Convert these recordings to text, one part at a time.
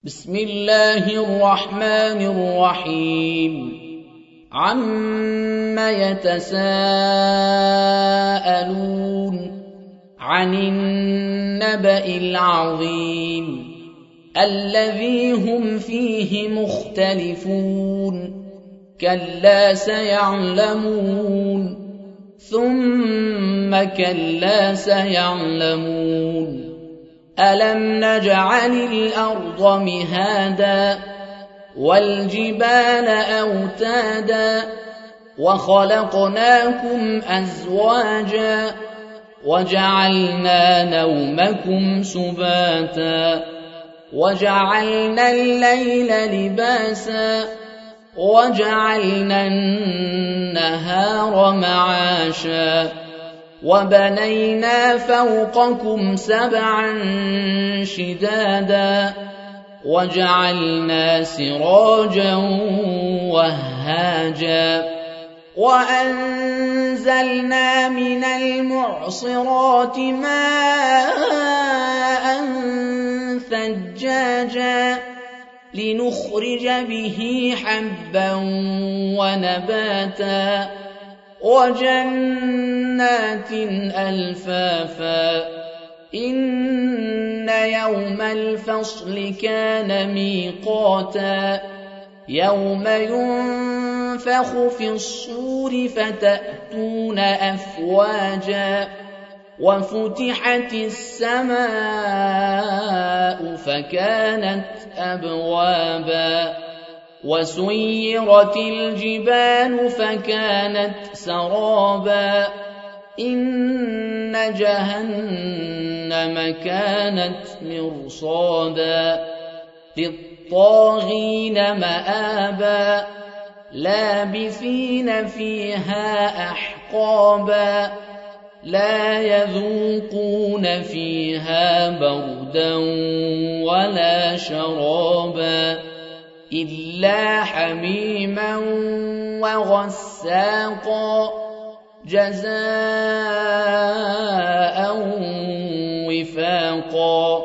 بسم الله الرحمن الرحيم عم يتساءلون عن النبأ العظيم الذي هم فيه مختلفون كلا سيعلمون ثم كلا سيعلمون ألم نجعل الأرض مهادا والجبال أوتادا وخلقناكم أزواجا وجعلنا نومكم سباتا وجعلنا الليل لباسا وجعلنا النهار معاشا وبنينا فوقكم سبعا شدادا وجعلنا سراجا وهاجا وأنزلنا من المعصرات ماء ثجاجا لنخرج به حبا ونباتا وجنات ألفافا إن يوم الفصل كان ميقاتا يوم ينفخ في الصور فتأتون أفواجا وفتحت السماء فكانت أبوابا وسيرت الجبال فكانت سرابا إن جهنم كانت مرصادا للطاغين مآبا لابثين فيها أحقابا لا يذوقون فيها بردا ولا شرابا إلا حميما وغساقا جزاء وفاقا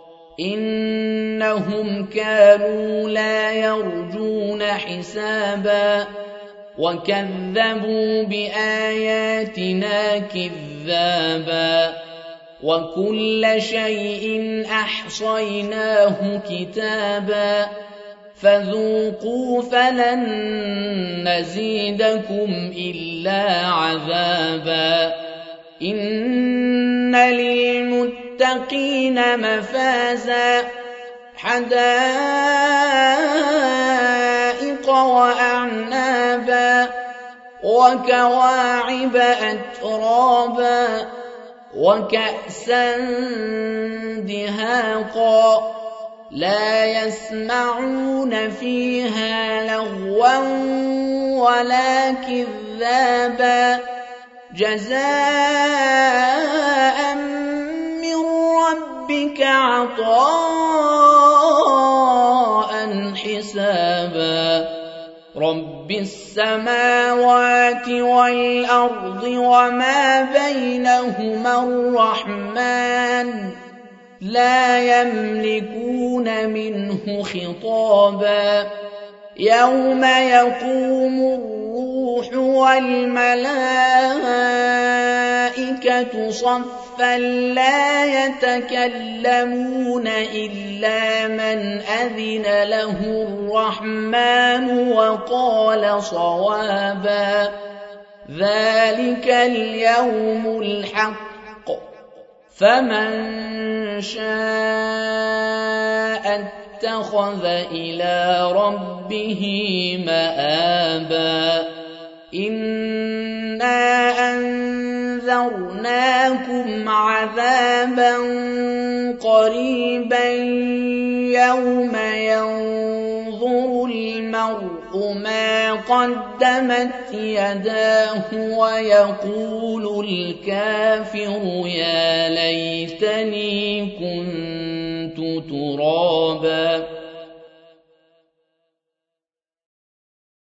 إنهم كانوا لا يرجون حسابا وكذبوا بآياتنا كذابا وكل شيء أحصيناه كتابا فذوقوا فلن نزيدكم إلا عذابا إن للمتقين مفازا حدائق وأعنابا وكواعب أترابا وكأسا دهاقا لا يسمعون فيها لغوا ولا كذابا جزاء من ربك عطاء حسابا رب السماوات والأرض وما بينهما الرحمن لا يملكون منه خطابا يوم يقوم الروح والملائكة صفا لا يتكلمون إلا من أذن له الرحمن وقال صوابا ذلك اليوم الحق فمن شاء اتخذ إلى ربه مآبا إنا أنذرناكم عذابا قريبا يوم ينظر المرء ما قدمت يداه ويقول الكافر يا ليتني كنت ترابا